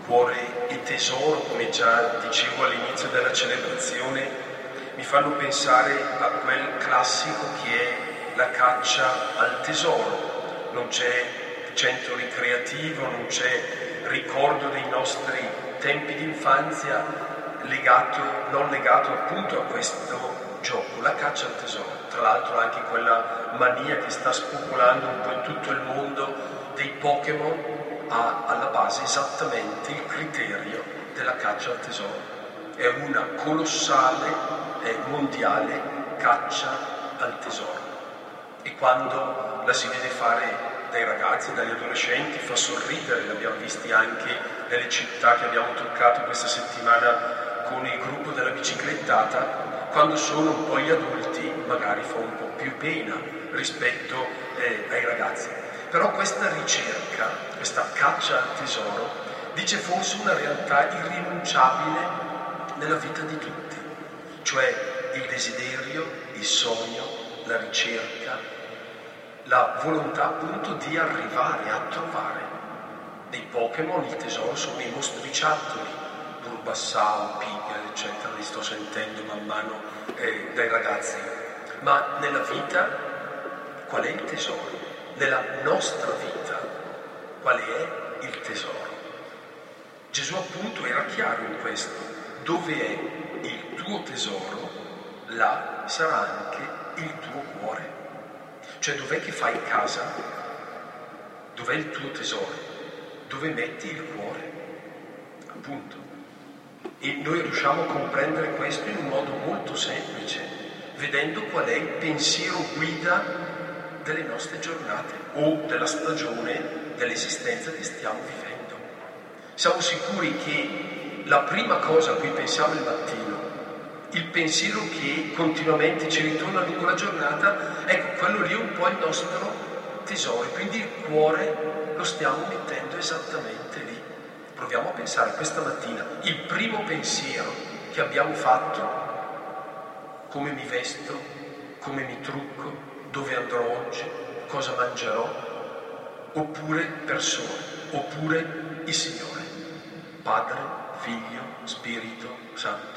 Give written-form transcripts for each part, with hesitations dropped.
cuore e tesoro, come già dicevo all'inizio della celebrazione, mi fanno pensare a quel classico che è la caccia al tesoro. Non c'è centro ricreativo, non c'è ricordo dei nostri tempi di infanzia non legato appunto a questo gioco, la caccia al tesoro. Tra l'altro anche quella mania che sta spopolando un po' in tutto il mondo dei Pokémon ha alla base esattamente il criterio della caccia al tesoro. È una colossale, mondiale caccia al tesoro. E quando la si vede fare dai ragazzi, dagli adolescenti, fa sorridere. L'abbiamo visti anche nelle città che abbiamo toccato questa settimana con il gruppo della biciclettata. Quando sono un po' gli adulti magari fa un po' più pena rispetto ai ragazzi. Però questa ricerca, questa caccia al tesoro, dice forse una realtà irrinunciabile nella vita di tutti, cioè il desiderio, il sogno, la ricerca, la volontà appunto di arrivare a trovare. Nei Pokémon il tesoro sono i mostriciattoli, Bulbasaur, Pikachu, eccetera, li sto sentendo man mano dai ragazzi. Ma nella vita qual è il tesoro? Nella nostra vita qual è il tesoro? Gesù appunto era chiaro in questo: dove è il tuo tesoro, là sarà anche il tuo cuore. Cioè dov'è che fai casa? Dov'è il tuo tesoro? Dove metti il cuore? Appunto. E noi riusciamo a comprendere questo in un modo molto semplice, vedendo qual è il pensiero guida delle nostre giornate o della stagione dell'esistenza che stiamo vivendo. Siamo sicuri che la prima cosa a cui pensiamo il mattino, il pensiero che continuamente ci ritorna lungo la giornata, ecco, quello lì è un po' il nostro tesoro, quindi il cuore lo stiamo mettendo esattamente lì. Proviamo a pensare questa mattina, il primo pensiero che abbiamo fatto: come mi vesto, come mi trucco, dove andrò oggi, cosa mangerò, oppure persone, oppure il Signore, Padre, Figlio, Spirito Santo.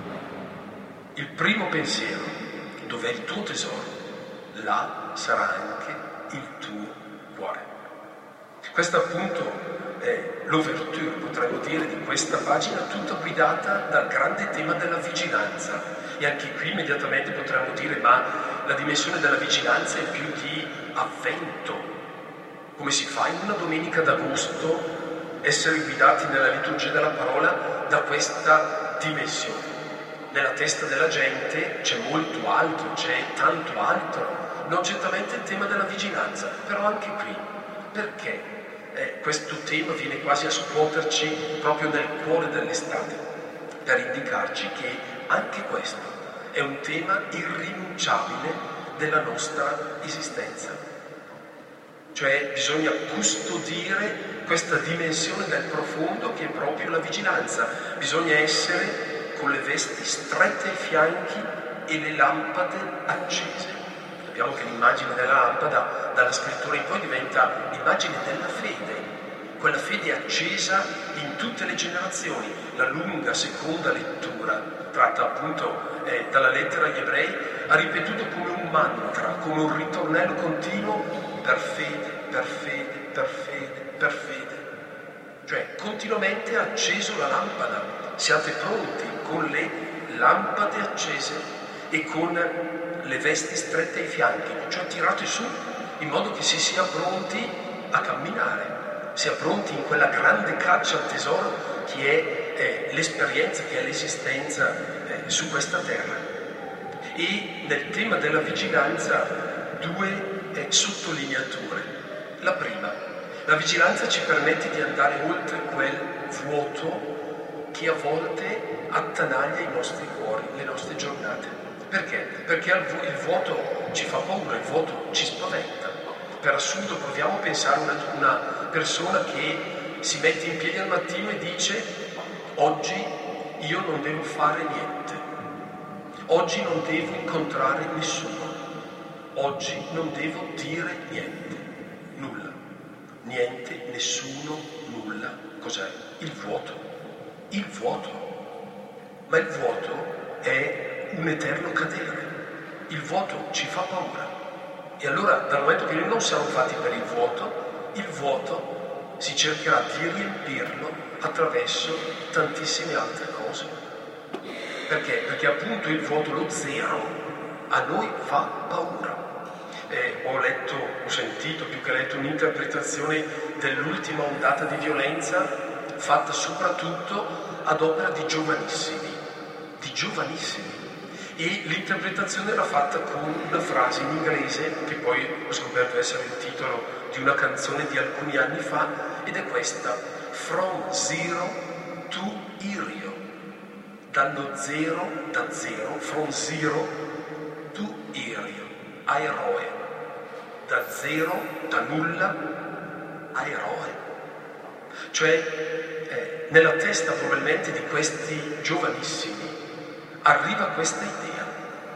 Il primo pensiero: dov'è il tuo tesoro, là sarà anche il tuo cuore. Questa appunto è l'ouverture, potremmo dire, di questa pagina, tutta guidata dal grande tema della vigilanza. E anche qui immediatamente potremmo dire: ma la dimensione della vigilanza è più di avvento. Come si fa in una domenica d'agosto essere guidati nella liturgia della parola da questa dimensione? Nella testa della gente c'è molto altro, c'è tanto altro, non certamente il tema della vigilanza, però anche qui, perché questo tema viene quasi a scuoterci proprio nel cuore dell'estate, per indicarci che anche questo è un tema irrinunciabile della nostra esistenza. Cioè bisogna custodire questa dimensione del profondo che è proprio la vigilanza. Bisogna essere con le vesti strette ai fianchi e le lampade accese. Sappiamo che l'immagine della lampada dalla scrittura in poi diventa l'immagine della fede, quella fede accesa in tutte le generazioni. La lunga seconda lettura, tratta appunto dalla lettera agli Ebrei, ha ripetuto come un mantra, come un ritornello continuo: per fede, per fede, per fede, per fede. Cioè continuamente ha acceso la lampada. Siate pronti con le lampade accese e con le vesti strette ai fianchi, cioè tirate su, in modo che si sia pronti a camminare, sia pronti in quella grande caccia al tesoro che è l'esperienza, che è l'esistenza su questa terra. E nel tema della vigilanza due sottolineature. La prima: la vigilanza ci permette di andare oltre quel vuoto che a volte attanaglia i nostri cuori, le nostre giornate. Perché? Perché il vuoto ci fa paura, il vuoto ci spaventa. Per assurdo proviamo a pensare a una persona che si mette in piedi al mattino e dice: oggi io non devo fare niente, oggi non devo incontrare nessuno, oggi non devo dire niente, nulla, niente, nessuno, nulla. nulla. Cos'è? Il vuoto. Il vuoto. Ma il vuoto è un eterno cadere. Il vuoto ci fa paura. E allora, dal momento che noi non siamo fatti per il vuoto si cercherà di riempirlo attraverso tantissime altre cose. Perché? Perché appunto il vuoto, lo zero, a noi fa paura. Ho sentito più che letto un'interpretazione dell'ultima ondata di violenza fatta soprattutto ad opera di giovanissimi. E l'interpretazione era fatta con una frase in inglese, che poi ho scoperto essere il titolo di una canzone di alcuni anni fa, ed è questa: From zero to hero. Da zero, from zero to hero, a eroe. Da zero, da nulla, a eroe. Cioè, nella testa probabilmente di questi giovanissimi arriva questa idea: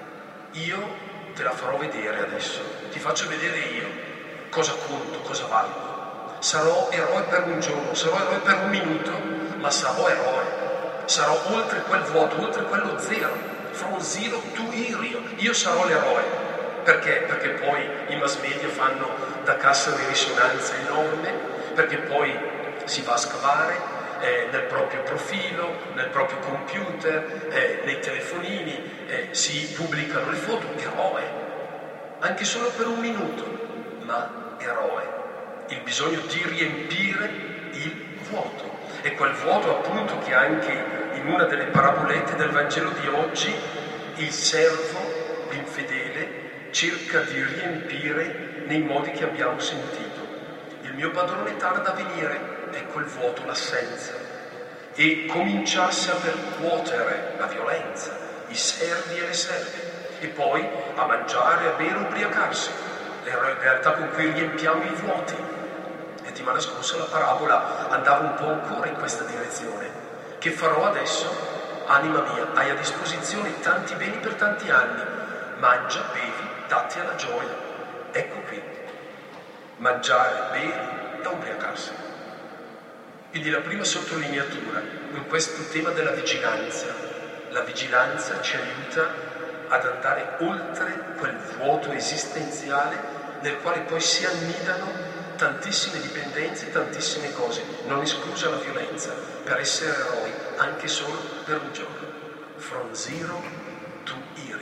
io te la farò vedere adesso, ti faccio vedere io cosa conto, cosa valgo. Sarò eroe per un giorno, sarò eroe per un minuto, ma sarò eroe. Sarò oltre quel vuoto, oltre quello zero, from zero to hero. Io sarò l'eroe. Perché? Perché poi i mass media fanno da cassa di risonanza enorme, perché poi si va a scavare nel proprio profilo, nel proprio computer, nei telefonini, si pubblicano le foto. Eroe, anche solo per un minuto, ma eroe. Il bisogno di riempire il vuoto. E quel vuoto appunto che anche in una delle parabolette del Vangelo di oggi il servo, l'infedele, cerca di riempire nei modi che abbiamo sentito. Il mio padrone tarda a venire, ecco il vuoto, l'assenza, e cominciasse a percuotere la violenza, i servi e le serve, e poi a mangiare, a bere, ubriacarsi, le realtà con cui riempiamo i vuoti. Settimana scorsa la parabola andava un po' ancora in questa direzione. Che farò adesso? Anima mia, hai a disposizione tanti beni per tanti anni, mangia, bevi, datti alla gioia. Ecco qui, mangiare, bere e ubriacarsi. Quindi la prima sottolineatura in questo tema della vigilanza. La vigilanza ci aiuta ad andare oltre quel vuoto esistenziale nel quale poi si annidano tantissime dipendenze, tantissime cose, non esclusa la violenza, per essere eroi anche solo per un giorno. From zero to hero.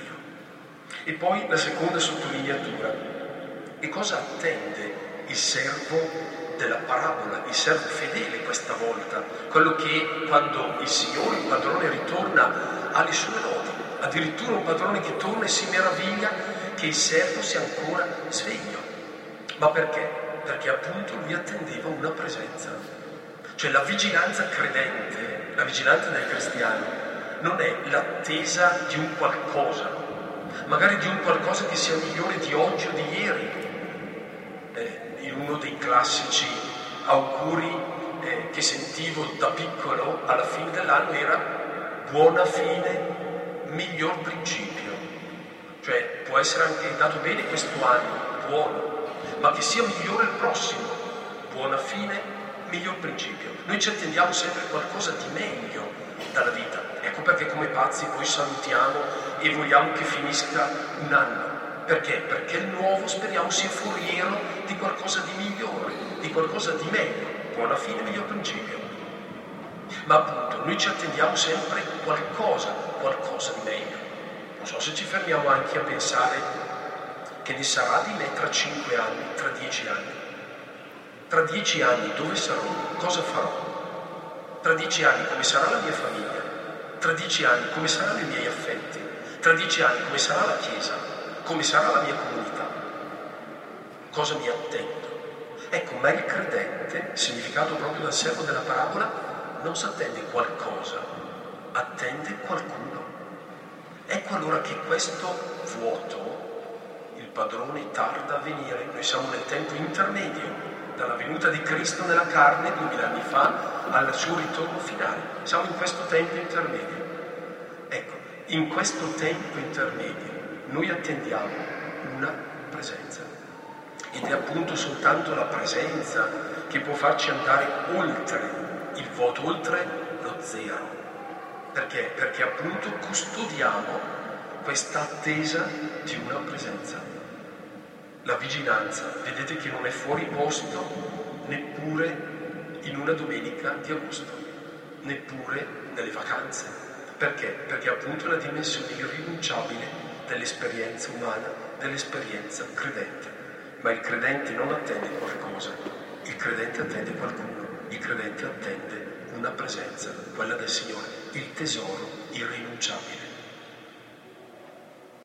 E poi la seconda sottolineatura. E cosa attende il servo della parabola, il servo fedele questa volta? Quello che quando il Signore, il padrone, ritorna, ha le sue lodi. Addirittura un padrone che torna e si meraviglia che il servo sia ancora sveglio. Ma perché? Perché appunto lui attendeva una presenza. Cioè la vigilanza credente, la vigilanza del cristiano, non è l'attesa di un qualcosa, magari di un qualcosa che sia migliore di oggi o di ieri. In uno dei classici auguri che sentivo da piccolo alla fine dell'anno era: buona fine, miglior principio. Cioè può essere anche andato bene questo anno, buono, ma che sia migliore il prossimo. Buona fine, miglior principio. Noi ci attendiamo sempre qualcosa di meglio dalla vita. Ecco perché come pazzi poi salutiamo e vogliamo che finisca un anno. Perché? Perché il nuovo speriamo sia foriero di qualcosa di migliore, di qualcosa di meglio. Buona fine, miglior principio. Ma appunto noi ci attendiamo sempre qualcosa di meglio. Non so se ci fermiamo anche a pensare che ne sarà di me tra 5 anni, tra 10 anni. Tra 10 anni dove sarò? Cosa farò? Tra 10 anni come sarà la mia famiglia? Tra 10 anni come saranno i miei affetti? Tra 10 anni come sarà la Chiesa? Come sarà la mia comunità? Cosa mi attendo? Ecco, ma il credente, significato proprio dal servo della parabola, non si attende qualcosa, attende qualcuno. Ecco allora che questo vuoto, il padrone tarda a venire. Noi siamo nel tempo intermedio, dalla venuta di Cristo nella carne 2000 anni fa al suo ritorno finale. Siamo in questo tempo intermedio. Ecco, in questo tempo intermedio noi attendiamo una presenza. Ed è appunto soltanto la presenza che può farci andare oltre il vuoto oltre lo zero. Perché? Perché appunto custodiamo questa attesa di una presenza. La vigilanza, vedete che non è fuori posto neppure in una domenica di agosto, neppure nelle vacanze. Perché? Perché appunto è la dimensione irrinunciabile dell'esperienza umana, dell'esperienza credente. Ma il credente non attende qualcosa, il credente attende qualcuno, il credente attende una presenza, quella del Signore, il tesoro irrinunciabile.